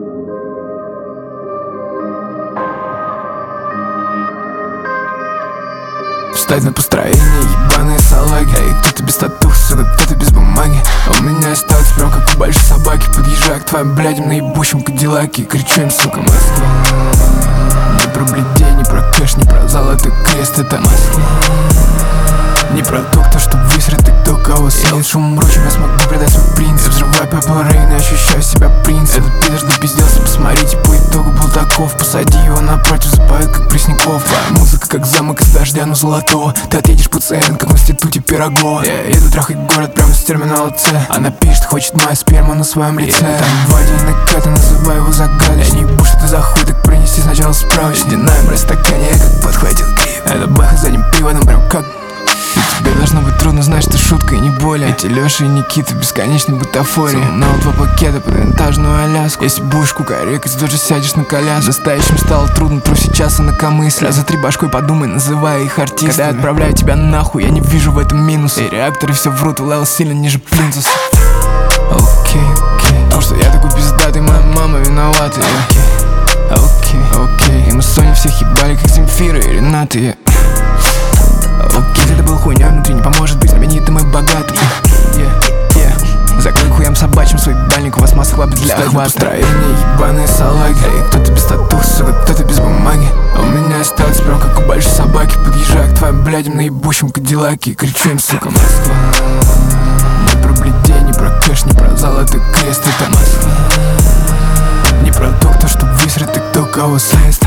Встать на построение, ебаные салаги. Эй, кто-то без татух, сука, кто-то без бумаги. А у меня осталось прям как у большой собаки. Подъезжаю к твоим блядям на ебучем кадиллаке и кричу им, сука, Москва. Не про блядей, не про кэш, не про золотой крест, это Москва. Не про то, кто что высрет и кто кого съест. Шумом ручем я смогу предать свой принцип. Взрываю Пеппа Рейн и ощущаю себя принцем. Этот пидор допизделся, посмотрите, по итогу был таков. Посади его напротив, запоет как Пресняков. Твоя музыка как замок из дождя, но золотого. Ты отъедешь пациент, как в институте Пирогова. Я еду трахать город прямо с терминала С. Она пишет, хочет моя сперма на своем лице. Там Вадя и Наката, называю его загадочным. Я не ебу, что ты за хуй, так принеси сначала справочник. Ледяная мразь в стакане, я как подхватил гриб. Это бэха задним приводом, прям как... Тебе должно быть трудно знать, что шутка и не более. Эти Леша и Никита бесконечной бутафории. Сунул 2 пакета под винтажную Аляску. Если будешь кукарекать, тут же сядешь на коляску. Настоящим стало трудно, трусить час инакомыслия. За 3 башкой подумай, называя их артистами. Когда я отправляю тебя нахуй, я не вижу в этом минуса. И реакторы все врут, левел сильно ниже плинтуса. Окей, потому что я такой пиздатый, моя мама виновата. Окей, и мы с Соней всех ебали, как Земфира и Рената. Окей, это был хуйня внутри, не поможет быть знаменитым и богатым. Закрой хуям собачьим свой бальник, у вас Москва для охвата. Построение, ебаные салаги. Эй, кто-то без татух, сука, кто-то без бумаги. А у меня осталось прям как у большой собаки. Подъезжаю к твоим блядям на ебучем кадиллаке и кричу им, сука, Москва. Не про блядей, не про кэш, не про золотой крест, это Москва. Не про то, кто что высрет и кто кого съест.